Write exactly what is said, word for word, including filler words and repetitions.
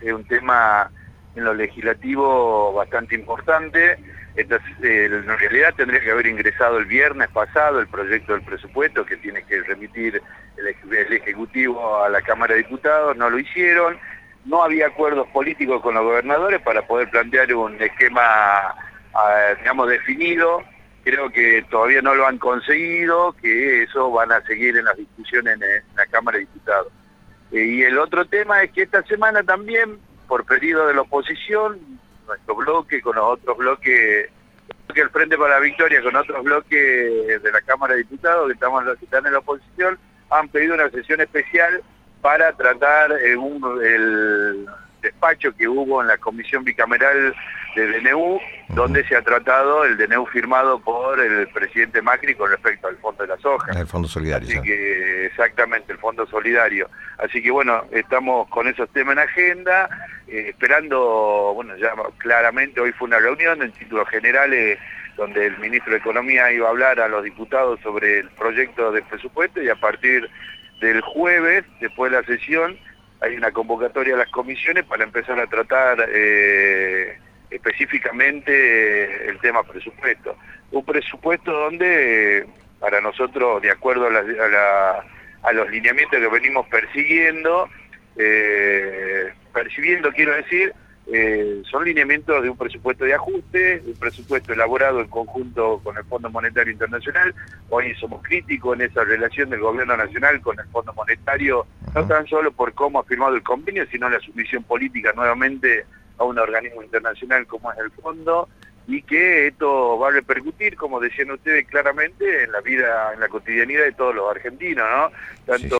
es un tema en lo legislativo bastante importante. Entonces, eh, en realidad tendría que haber ingresado el viernes pasado el proyecto del presupuesto que tiene que remitir el, el Ejecutivo a la Cámara de Diputados, no lo hicieron. No había acuerdos políticos con los gobernadores para poder plantear un esquema, uh, digamos, definido. Creo que todavía no lo han conseguido, que eso van a seguir en las discusiones en, en la Cámara de Diputados. Eh, y el otro tema es que esta semana también, por pedido de la oposición, nuestro bloque con los otros bloques, que el Frente para la Victoria con otros bloques de la Cámara de Diputados que, estamos, que están en la oposición, han pedido una sesión especial para tratar eh, un, el despacho que hubo en la Comisión Bicameral de D N U, donde se ha tratado el D N U firmado por el presidente Macri con respecto al Fondo de la Soja. El Fondo Solidario. Así que, exactamente, el Fondo Solidario. Así que bueno, estamos con esos temas en agenda, eh, esperando, bueno, ya claramente hoy fue una reunión en títulos generales donde el ministro de Economía iba a hablar a los diputados sobre el proyecto de presupuesto, y a partir del jueves, después de la sesión, hay una convocatoria a las comisiones para empezar a tratar eh, específicamente el tema presupuesto. Un presupuesto donde, para nosotros, de acuerdo a, la, a, la, a los lineamientos que venimos persiguiendo, eh, percibiendo quiero decir, eh, son lineamientos de un presupuesto de ajuste, un presupuesto elaborado en conjunto con el Fondo Monetario Internacional. Hoy somos críticos en esa relación del gobierno nacional con el Fondo Monetario, no tan solo por cómo ha firmado el convenio, sino la sumisión política nuevamente a un organismo internacional como es el Fondo, y que esto va a repercutir, como decían ustedes claramente, en la vida, en la cotidianidad de todos los argentinos, ¿no? Tanto